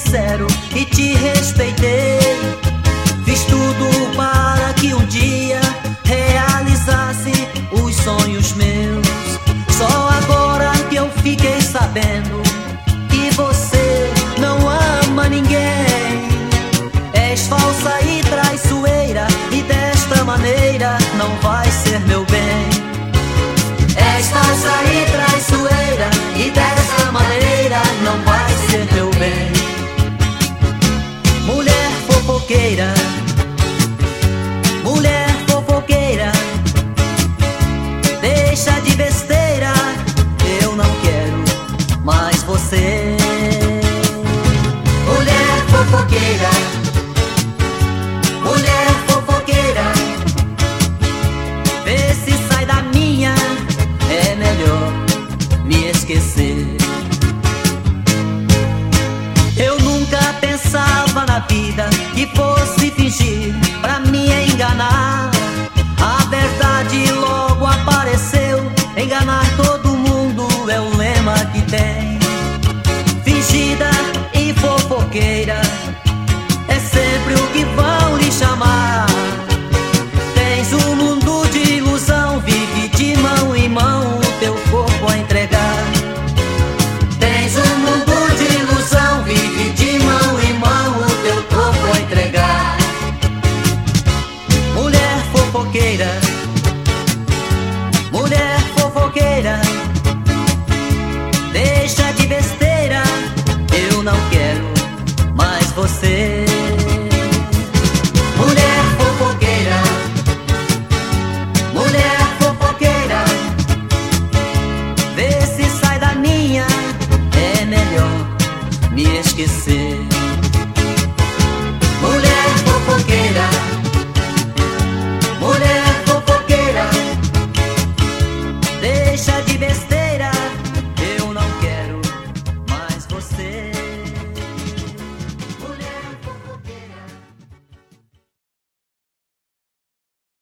sincero e te respeitei. Fiz tudo para que um dia realizasse os sonhos meus. Só agora que eu fiquei sabendo que você não ama ninguém. És falsa e traiçoeira, e desta maneira não vai ser meu bem. És falsa e traiçoeira, e desta maneira não vai ser meu bem. Mulher fofoqueira, mulher fofoqueira, deixa de besteira, eu não quero mais você. Mulher fofoqueira, mulher fofoqueira, vê se sai da minha, é melhor me esquecer. Eu nunca pensava na vida que fosse fingir